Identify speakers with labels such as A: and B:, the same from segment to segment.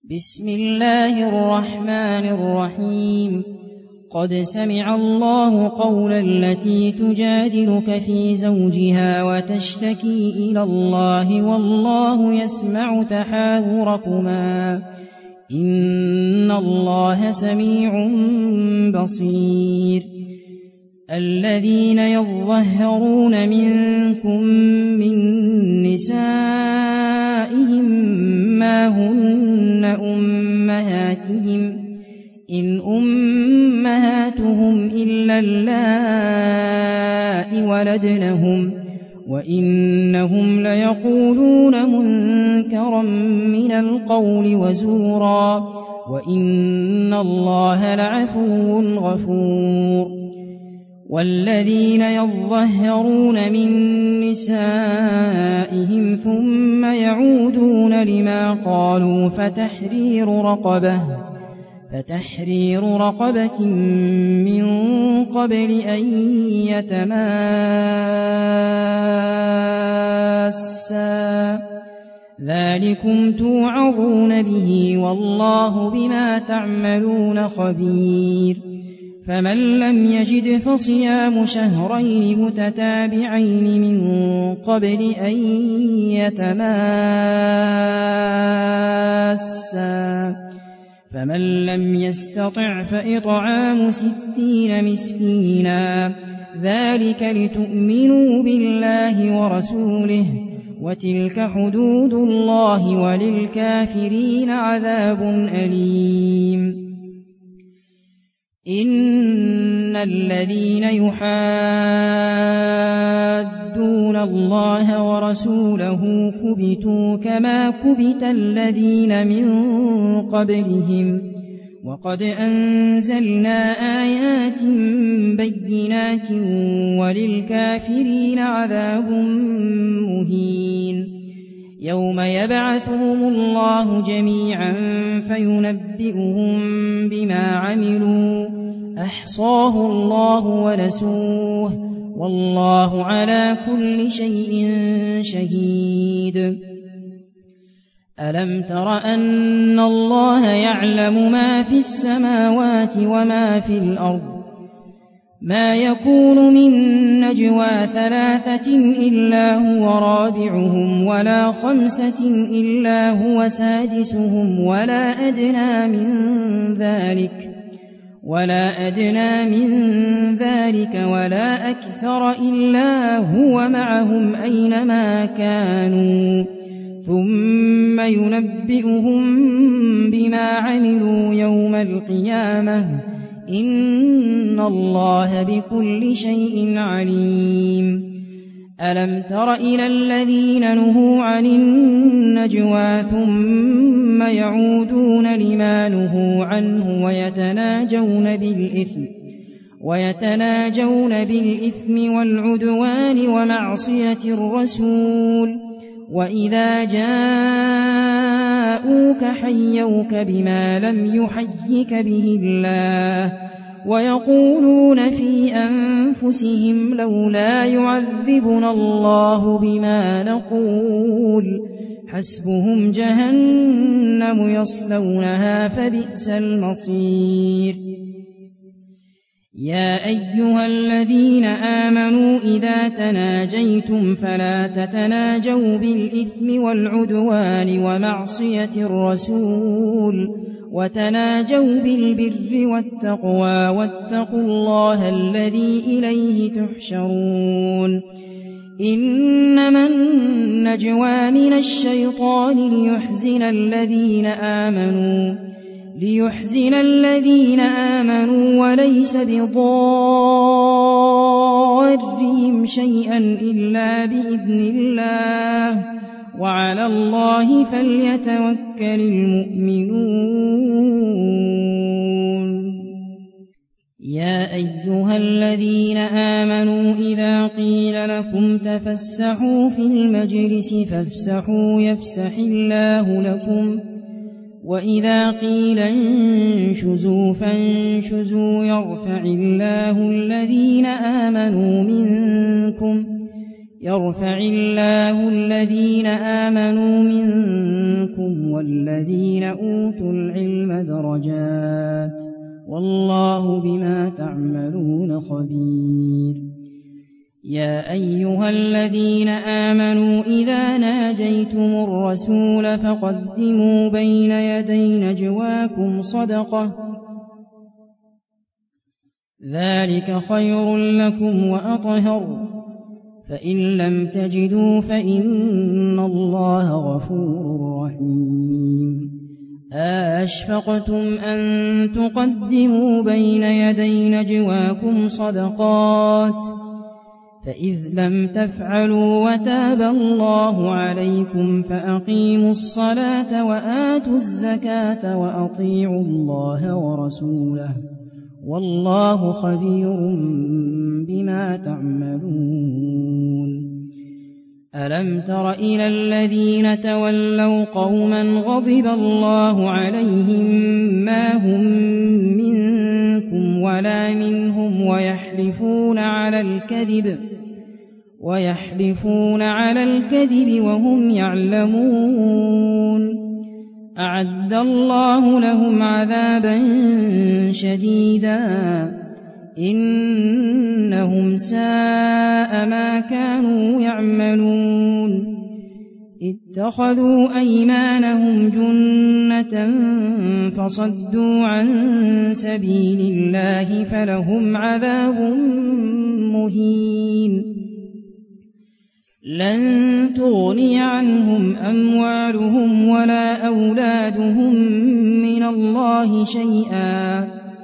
A: بسم الله الرحمن الرحيم قد سمع الله قول التي تجادلك في زوجها وتشتكي إلى الله والله يسمع تحاوركما إن الله سميع بصير الذين يظهرون منكم من نسائهم ما هن أمهاتهم إن أمهاتهم إلا اللائي ولدنهم وإنهم ليقولون منكرا من القول وزورا وإن الله لعفو غفور والذين يظهرون من نسائهم ثم يعودون لما قالوا فتحرير رقبة من قبل أن يتماسا ذلكم توعظون به والله بما تعملون خبير فمن لم يجد فصيام شهرين متتابعين من قبل أن يتماسا فمن لم يستطع فإطعام 60 مسكينا ذلك لتؤمنوا بالله ورسوله وتلك حدود الله وللكافرين عذاب أليم إن الذين يحادون الله ورسوله كبتوا كما كبت الذين من قبلهم وقد أنزلنا آيات بينات وللكافرين عذاب مهين يوم يبعثهم الله جميعا فينبئهم بما عملوا أحصاه الله ونسوه والله على كل شيء شهيد ألم تر أن الله يعلم ما في السماوات وما في الأرض ما يكون من نجوى 3 إلا هو رابعهم ولا 5 إلا هو سادسهم ولا أدنى من ذلك ولا أكثر إلا هو معهم أينما كانوا ثم ينبئهم بما عملوا يوم القيامة إن الله بكل شيء عليم ألم تر إلى الذين نهوا عن النجوى ثم يعودون لما نهوا عنه ويتناجون بالإثم والعدوان ومعصية الرسول وإذا جاءوك حيوك بما لم يحيك به الله ويقولون في أنفسهم لولا يعذبنا الله بما نقول حسبهم جهنم يصلونها فبئس المصير يا أيها الذين آمنوا إذا تناجيتم فلا تتناجوا بالإثم والعدوان ومعصية الرسول وتناجوا بالبر والتقوى واتقوا الله الذي إليه تحشرون إنما النجوى من الشيطان ليحزن الذين آمنوا وليس بضارهم شيئا إلا بإذن الله وعلى الله فليتوكل المؤمنون يا أيها الذين آمنوا إذا قيل لكم تفسحوا في المجلس فافسحوا يفسح الله لكم وإذا قيل انشزوا فانشزوا يرفع الله الذين آمنوا منكم يرفع الله الذين آمنوا منكم والذين أوتوا العلم درجات والله بما تعملون خبير. يا أيها الذين آمنوا إذا ناجيتم الرسول فقدموا بين يدي نجواكم صدقة ذلك خير لكم وأطهر فإن لم تجدوا فإن الله غفور رحيم. أشفقتم أن تقدموا بين يدي نجواكم صدقات فإذ لم تفعلوا وتاب الله عليكم فأقيموا الصلاة وآتوا الزكاة وأطيعوا الله ورسوله والله خبير بما تعملون. ألم تر إلى الذين تولوا قوما غضب الله عليهم ما هم منكم ولا منهم ويحلفون على الكذب وهم يعلمون. أعد الله لهم عذابا شديدا إنهم ساء ما كانوا يعملون. اتخذوا أيمانهم جنة فصدوا عن سبيل الله فلهم عذاب مهين. لن تغني عنهم أموالهم ولا أولادهم من الله شيئا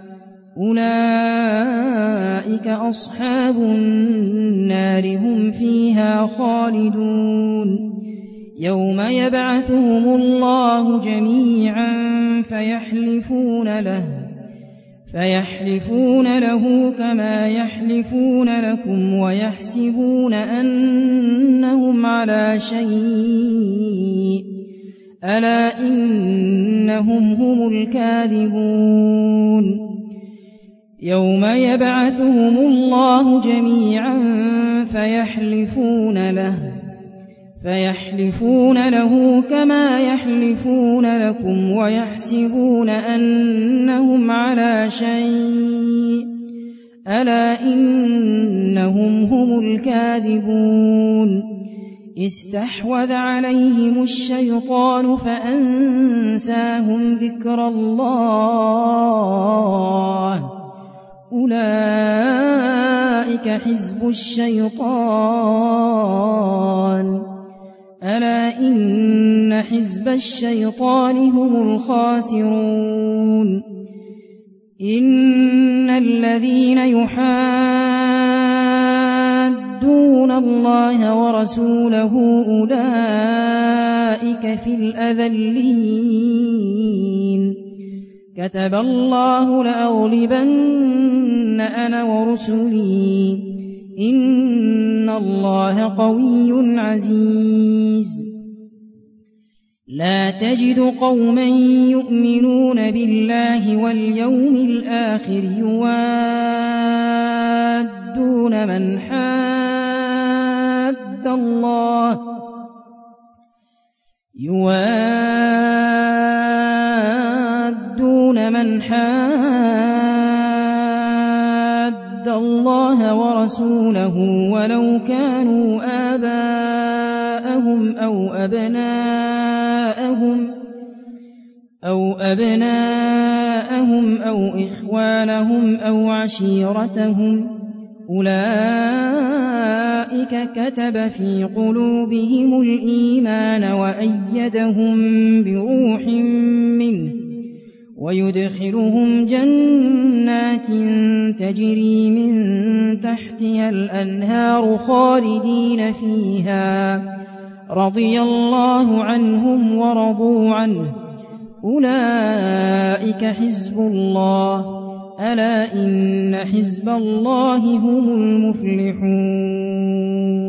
A: أولئك أصحاب النار هم فيها خالدون. يوم يبعثهم الله جميعا فيحلفون له كما يحلفون لكم ويحسبون أنهم على شيء ألا إنهم هم الكاذبون. يوم يبعثهم الله جميعا فيحلفون له كما يحلفون لكم ويحسبون أنهم على شيء ألا إنهم هم الكاذبون. استحوذ عليهم الشيطان فأنساهم ذكر الله أولئك حزب الشيطان ألا إن حزب الشيطان هم الخاسرون. إن الذين يحادون الله ورسوله أولئك في الأذلين. كتب الله لأغلبن أنا ورسلي إن الله قوي عزيز. لا تجد قوما يؤمنون بالله واليوم الآخر يوادون من حاد الله ورسوله ولو كانوا آباءهم أو أبناءهم أو إخوانهم أو عشيرتهم أولئك كتب في قلوبهم الإيمان وأيدهم بروح منه ويدخلهم جنات تجري من تحتها الأنهار خالدين فيها رضي الله عنهم ورضوا عنه أولئك حزب الله ألا إن حزب الله هم المفلحون.